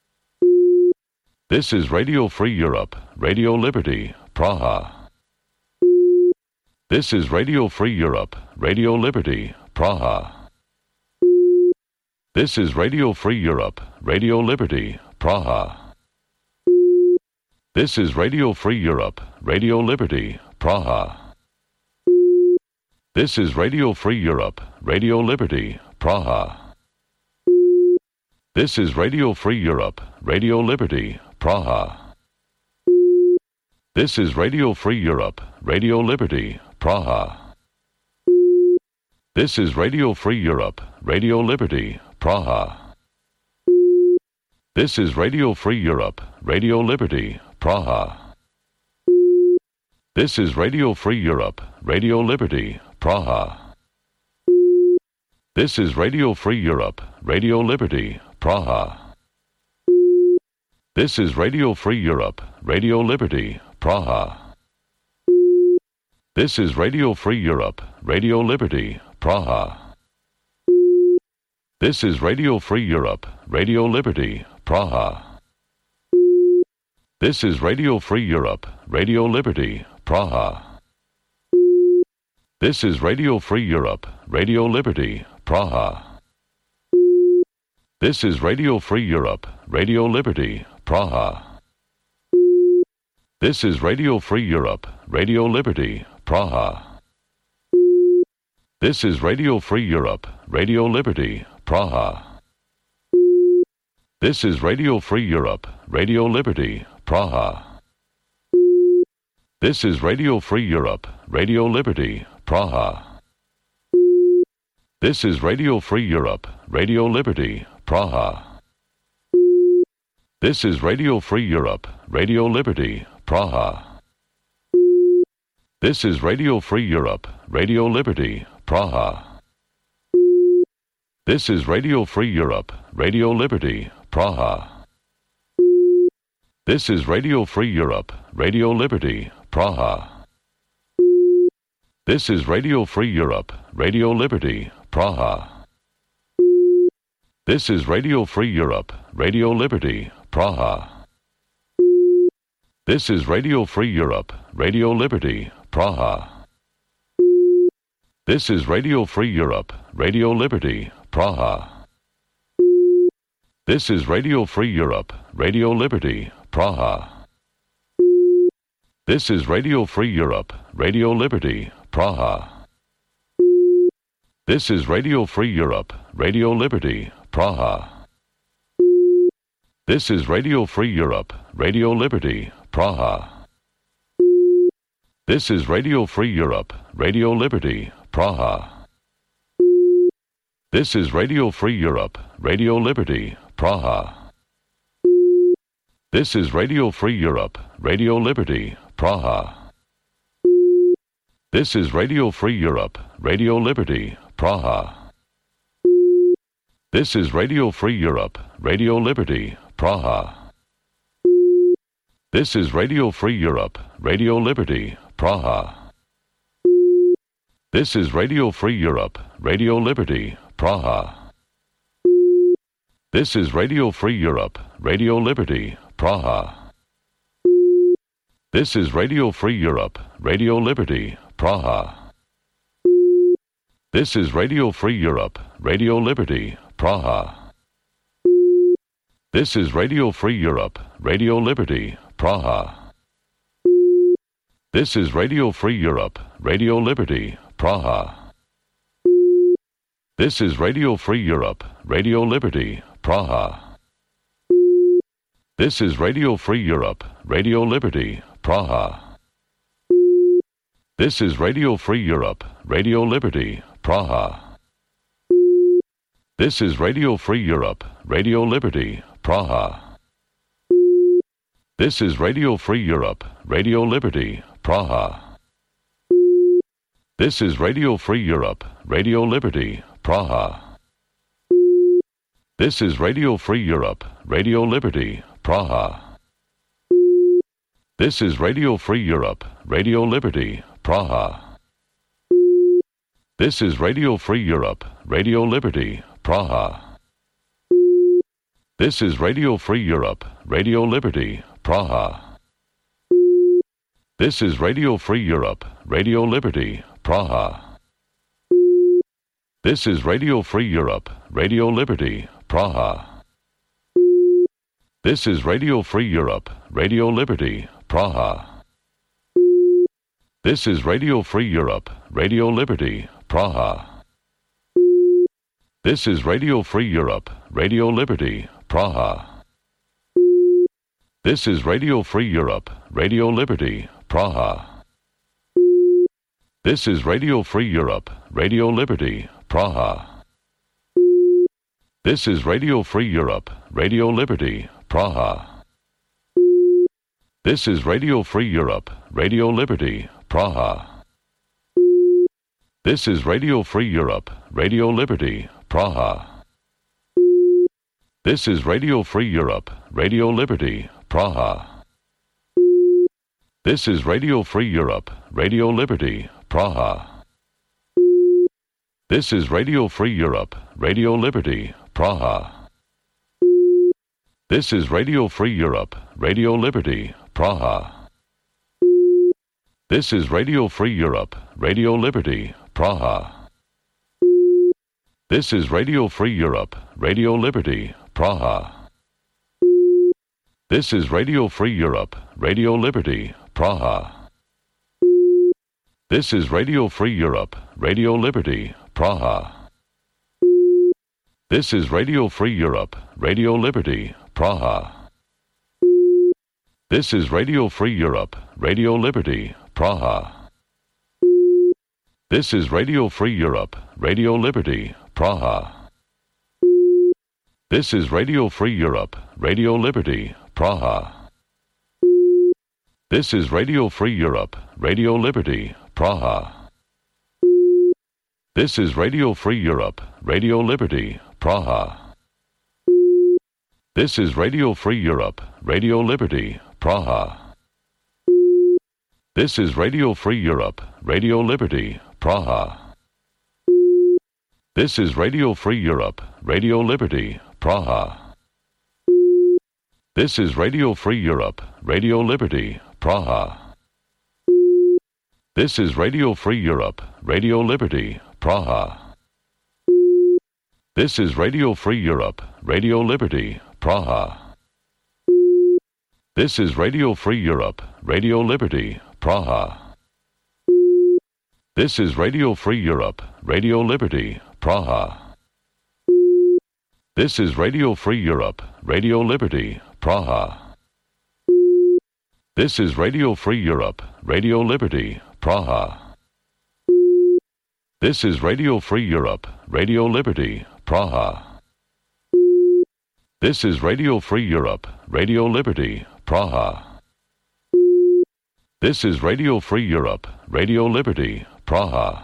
This is Radio Free Europe, Radio Liberty, Praha. This is Radio Free Europe, Radio Liberty, Praha. This is Radio Free Europe, Radio Liberty, Praha. This is Radio Free Europe, Radio Liberty, Praha. This is Radio Free Europe, Radio Liberty, Praha. This is Radio Free Europe, Radio Liberty, Praha. This is Radio Free Europe, Radio Liberty, Praha. This is Radio Free Europe, Radio Liberty, Praha. This is Radio Free Europe, Radio Liberty, Praha. This is Radio Free Europe, Radio Liberty, Praha. This is Radio Free Europe, Radio Liberty, Praha. This is Radio Free Europe, Radio Liberty, Praha. This is Radio Free Europe, Radio Liberty, Praha. This is Radio Free Europe, Radio Liberty, Praha. This is Radio Free Europe, Radio Liberty, Praha. This is Radio Free Europe, Radio Liberty, Praha. This is Radio Free Europe, Radio Liberty, Praha. This is Radio Free Europe, Radio Liberty, Praha. This is Radio Free Europe, Radio Liberty, Praha. This is Radio Free Europe, Radio Liberty, Praha. This is Radio Free Europe, Radio Liberty, Praha. This is Radio Free Europe, Radio Liberty, Praha. This is Radio Free Europe, Radio Liberty, Praha. This is Radio Free Europe, Radio Liberty, Praha. This is Radio Free Europe, Radio Liberty, Praha. This is Radio Free Europe, Radio Liberty, Praha. This is Radio Free Europe, Radio Liberty, Praha. This is Radio Free Europe, Radio Liberty, Praha. This is Radio Free Europe, Radio Liberty, Praha. This is Radio Free Europe, Radio Liberty, Praha. This is Radio Free Europe, Radio Liberty, Praha. This is Radio Free Europe, Radio Liberty, Praha. This is Radio Free Europe, Radio Liberty, Praha. This is Radio Free Europe, Radio Liberty, Praha. This is Radio Free Europe, Radio Liberty, Praha. This is Radio Free Europe, Radio Liberty, Praha. This is Radio Free Europe, Radio Liberty, Praha. This is Radio Free Europe, Radio Liberty, Praha. This is Radio Free Europe, Radio Liberty, Praha. This is Radio Free Europe, Radio Liberty, Praha. This is Radio Free Europe, Radio Liberty, Praha. This is Radio Free Europe, Radio Liberty, Praha. This is Radio Free Europe, Radio Liberty, Praha. This is Radio Free Europe, Radio Liberty, Praha. This is Radio Free Europe, Radio Liberty, Praha. This is Radio Free Europe, Radio Liberty, Praha. This is Radio Free Europe, Radio Liberty, Praha. This is Radio Free Europe, Radio Liberty, Praha. This is Radio Free Europe, Radio Liberty, Praha. This is Radio Free Europe, Radio Liberty, Praha. This is Radio Free Europe, Radio Liberty, Praha. This is Radio Free Europe, Radio Liberty, Praha. This is Radio Free Europe, Radio Liberty, Praha. This is Radio Free Europe, Radio Liberty, Praha. This is Radio Free Europe, Radio Liberty, Praha. This is Radio Free Europe, Radio Liberty, Praha. This is Radio Free Europe, Radio Liberty, Praha. This is Radio Free Europe, Radio Liberty, Praha. This is Radio Free Europe, Radio Liberty, Praha. This is Radio Free Europe, Radio Liberty, Praha. This is Radio Free Europe, Radio Liberty, Praha. This is Radio Free Europe, Radio Liberty, Praha. This is Radio Free Europe, Radio Liberty, Praha. This is Radio Free Europe, Radio Liberty, Praha. This is Radio Free Europe, Radio Liberty, Praha. This is Radio Free Europe, Radio Liberty, Praha. This is Radio Free Europe, Radio Liberty, Praha. This is Radio Free Europe, Radio Liberty, Praha. This is Radio Free Europe, Radio Liberty, Praha. This is Radio Free Europe, Radio Liberty, Praha. This is Radio Free Europe, Radio Liberty, Praha. This is Radio Free Europe, Radio Liberty, Praha. This is Radio Free Europe, Radio Liberty, Praha. This is Radio Free Europe, Radio Liberty, Praha. This is Radio Free Europe, Radio Liberty, Praha. This is Radio Free Europe, Radio Liberty, Praha. This is Radio Free Europe, Radio Liberty, Praha. This is Radio Free Europe, Radio Liberty, Praha. This is Radio Free Europe, Radio Liberty, Praha. This is Radio Free Europe, Radio Liberty, Praha. This is Radio Free Europe, Radio Liberty, Praha. This is Radio Free Europe, Radio Liberty, Praha. This is Radio Free Europe, Radio Liberty, Praha. This is Radio Free Europe, Radio Liberty, Praha. This is Radio Free Europe, Radio Liberty, Praha. This is Radio Free Europe, Radio Liberty, Praha. This is Radio Free Europe, Radio Liberty, Praha. This is Radio Free Europe, Radio Liberty, Praha. This is Radio Free Europe, Radio Liberty, Praha. This is Radio Free Europe, Radio Liberty, Praha. This is Radio Free Europe, Radio Liberty, Praha. This is Radio Free Europe, Radio Liberty, Praha. This is Radio Free Europe, Radio Liberty, Praha.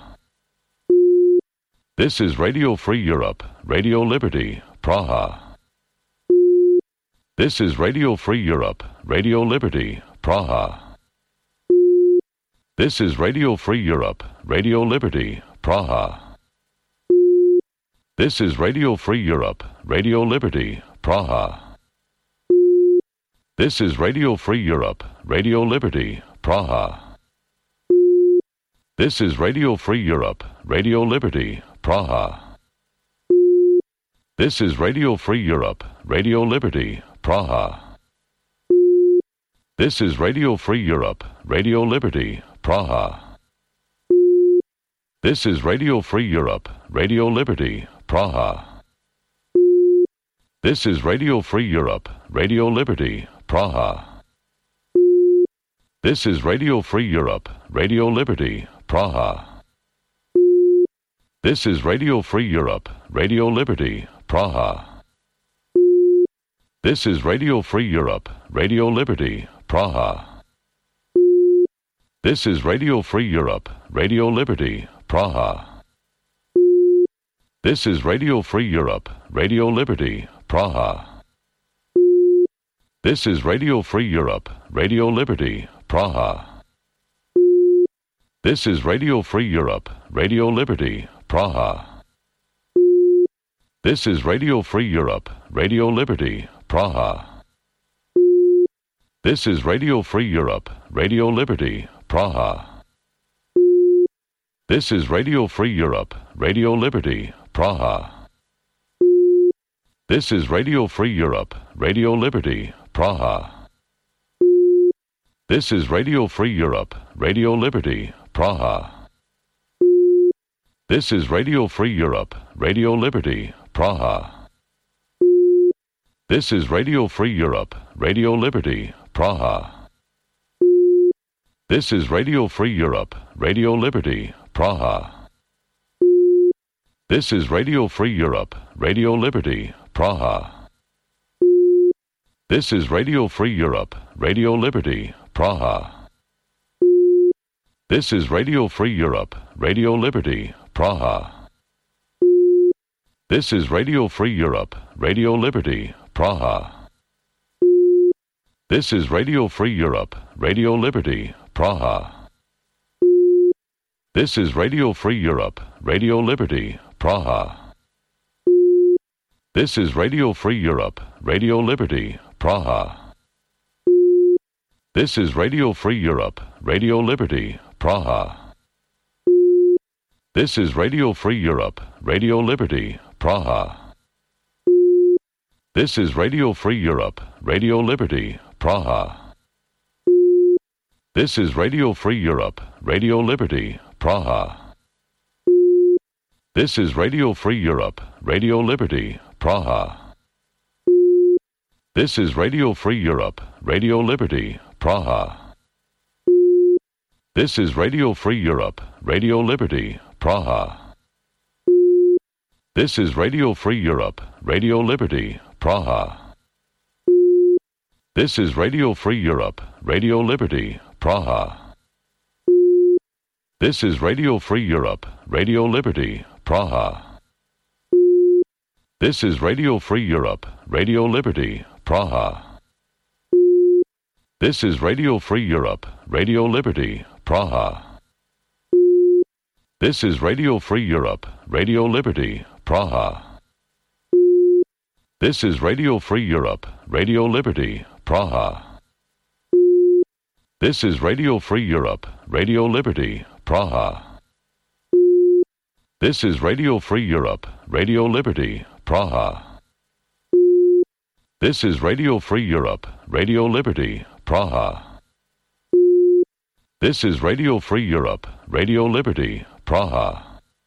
This is Radio Free Europe, Radio Liberty, Praha. This is Radio Free Europe, Radio Liberty, Praha. This is Radio Free Europe, Radio Liberty, Praha. This is Radio Free Europe, Radio Liberty, Praha. This is Radio Free Europe, Radio Liberty, Praha. This is Radio Free Europe, Radio Liberty, Praha. This is Radio Free Europe, Radio Liberty, Praha. This is Radio Free Europe, Radio Liberty, Praha. This is Radio Free Europe, Radio Liberty, Praha. This is Radio Free Europe, Radio Liberty, Praha. This is Radio Free Europe, Radio Liberty, Praha. This is Radio Free Europe, Radio Liberty, Praha. This is Radio Free Europe, Radio Liberty, Praha. This is Radio Free Europe, Radio Liberty, Praha. This is Radio Free Europe, Radio Liberty, Praha. This is Radio Free Europe, Radio Liberty, Praha. This is Radio Free Europe, Radio Liberty, Praha. This is Radio Free Europe, Radio Liberty, Praha. This is Radio Free Europe, Radio Liberty, Praha. This is Radio Free Europe, Radio Liberty, Praha. This is Radio Free Europe, Radio Liberty, Praha. This is Radio Free Europe, Radio Liberty, Praha. This is Radio Free Europe, Radio Liberty, Praha. This is Radio Free Europe, Radio Liberty, Praha. This is Radio Free Europe, Radio Liberty, Praha. This is Radio Free Europe, Radio Liberty, Praha. This is Radio Free Europe, Radio Liberty, Praha. This is Radio Free Europe, Radio Liberty, Praha. This is Radio Free Europe, Radio Liberty, Praha. This is Radio Free Europe, Radio Liberty, Praha. This is Radio Free Europe, Radio Liberty, Praha. This is Radio Free Europe, Radio Liberty, Praha. This is Radio Free Europe, Radio Liberty, Praha. This is Radio Free Europe, Radio Liberty, Praha. This is Radio Free Europe, Radio Liberty, Praha. This is Radio Free Europe, Radio Liberty, Praha. This is Radio Free Europe, Radio Liberty, Praha. This is Radio Free Europe, Radio Liberty, Praha. This is Radio Free Europe, Radio Liberty, Praha. This is Radio Free Europe, Radio Liberty, Praha. This is Radio Free Europe, Radio Liberty, Praha. This is Radio Free Europe, Radio Liberty, Praha. This is Radio Free Europe, Radio Liberty, Praha. This is Radio Free Europe, Radio Liberty, Praha. This is Radio Free Europe, Radio Liberty, Praha. This is Radio Free Europe, Radio Liberty, Praha. This is Radio Free Europe, Radio Liberty, Praha. This is Radio Free Europe, Radio Liberty, Praha. This is Radio Free Europe, Radio Liberty, Praha. This is Radio Free Europe, Radio Liberty, Praha.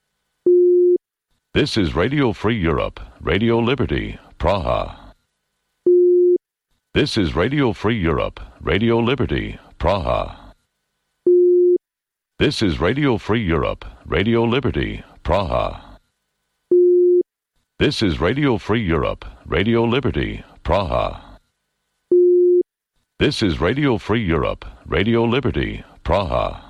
This is Radio Free Europe, Radio Liberty, Praha. This is Radio Free Europe, Radio Liberty, Praha. This is Radio Free Europe, Radio Liberty, Praha. This is Radio Free Europe, Radio Liberty, Praha. This is Radio Free Europe, Radio Liberty, Praha.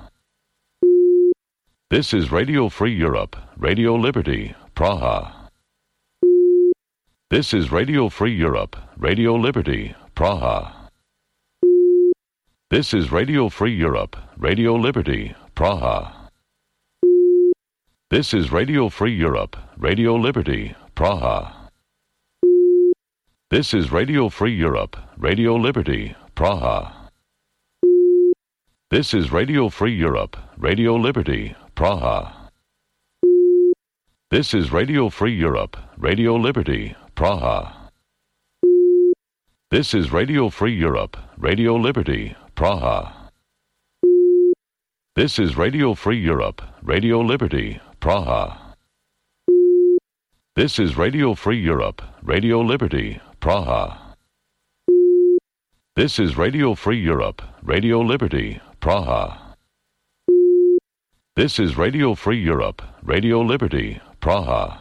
This is Radio Free Europe, Radio Liberty, Praha. This is Radio Free Europe, Radio Liberty, Praha. This is Radio Free Europe, Radio Liberty, Praha. This is Radio Free Europe, Radio Liberty, Praha. This is Radio Free Europe, Radio Liberty, Praha. This is Radio Free Europe, Radio Liberty, Praha. This is Radio Free Europe, Radio Liberty, Praha. This is Radio Free Europe, Radio Liberty, Praha. This is Radio Free Europe, Radio Liberty, Praha. This is Radio Free Europe, Radio Liberty, Praha. This is Radio Free Europe, Radio Liberty, Praha. This is Radio Free Europe, Radio Liberty, Praha.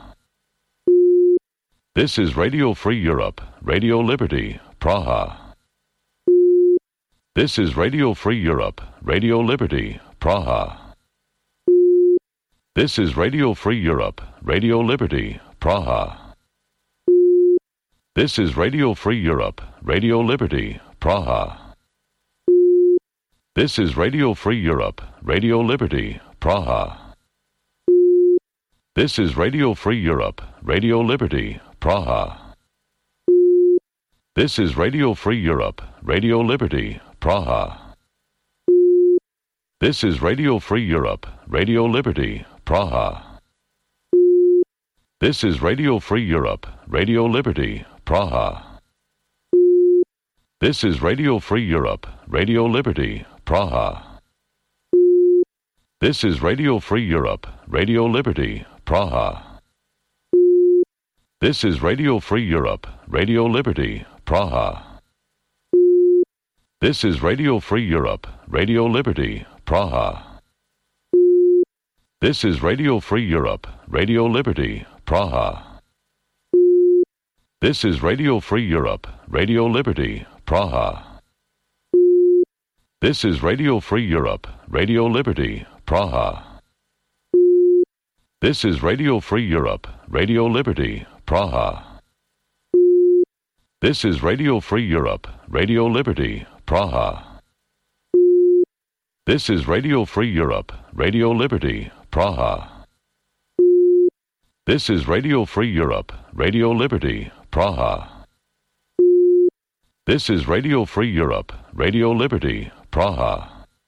This is Radio Free Europe, Radio Liberty, Praha. This is Radio Free Europe, Radio Liberty, Praha. This is Radio Free Europe, Radio Liberty, Praha. This is Radio Free Europe, Radio Liberty, Praha. This is Radio Free Europe, Radio Liberty, Praha. This is Radio Free Europe, Radio Liberty, Praha. This is Radio Free Europe, Radio Liberty, Praha. This is Radio Free Europe, Radio Liberty, Praha. This is Radio Free Europe, Radio Liberty, Praha. This is Radio Free Europe, Radio Liberty, Praha. This is Radio Free Europe, Radio Liberty, Praha. This is Radio Free Europe, Radio Liberty, Praha. This is Radio Free Europe, Radio Liberty, Praha. This is Radio Free Europe, Radio Liberty, Praha. This is Radio Free Europe, Radio Liberty, Praha. This is Radio Free Europe, Radio Liberty, Praha. This is Radio Free Europe, Radio Liberty, Praha. This is Radio Free Europe, Radio Liberty, Praha. This is Radio Free Europe, Radio Liberty, Praha. This is Radio Free Europe, Radio Liberty, Praha. This is Radio Free Europe, Radio Liberty, Praha.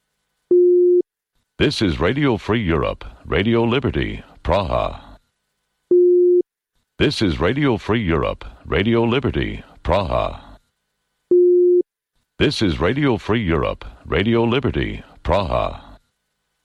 This is Radio Free Europe, Radio Liberty, Praha. This is Radio Free Europe, Radio Liberty, Praha. This is Radio Free Europe, Radio Liberty, Praha.